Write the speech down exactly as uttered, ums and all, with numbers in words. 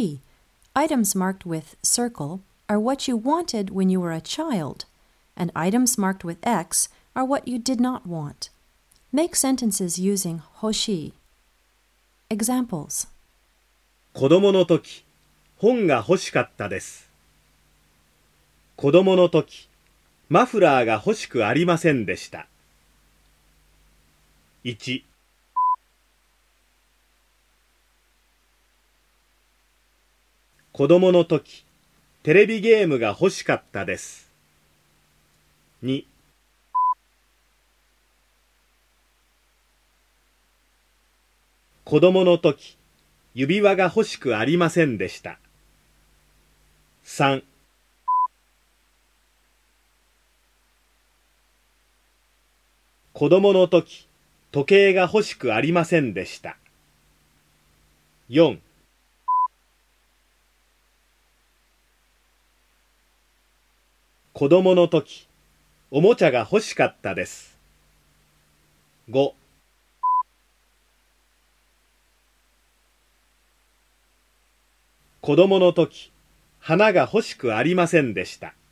Hoshi. Items marked with circle are what you wanted when you were a child, and items marked with X are what you did not want. Make sentences using hoshi. Examples. 子供の時、本が欲しかったです。子供の時、マフラーが欲しくありませんでした。いち、子供の時、テレビゲームが欲しかったです。に、子供の時、指輪が欲しくありませんでした。さん、子供の時、時計が欲しくありませんでした。よん、子供の時、おもちゃが欲しかったです。ご、子供の時、花が欲しくありませんでした。